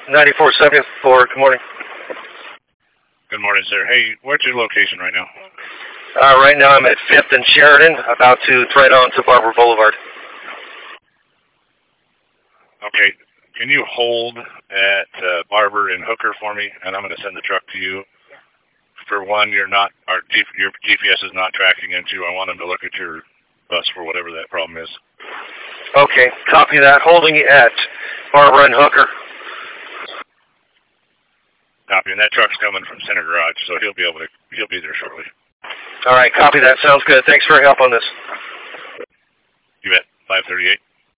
9474. Good morning. Good morning, sir. Hey, where's your location right now? Right now I'm at 5th and Sheridan, about to thread on to Barber Boulevard. Okay. Can you hold at Barber and Hooker for me, and I'm going to send the truck to you. For one, your GPS is not tracking into. I want them to look at your bus for whatever that problem is. Okay, copy that. Holding at Barber and Hooker. Copy, and that truck's coming from Center Garage, so he'll be there shortly. All right, copy that. Sounds good. Thanks for your help on this. You bet. 538.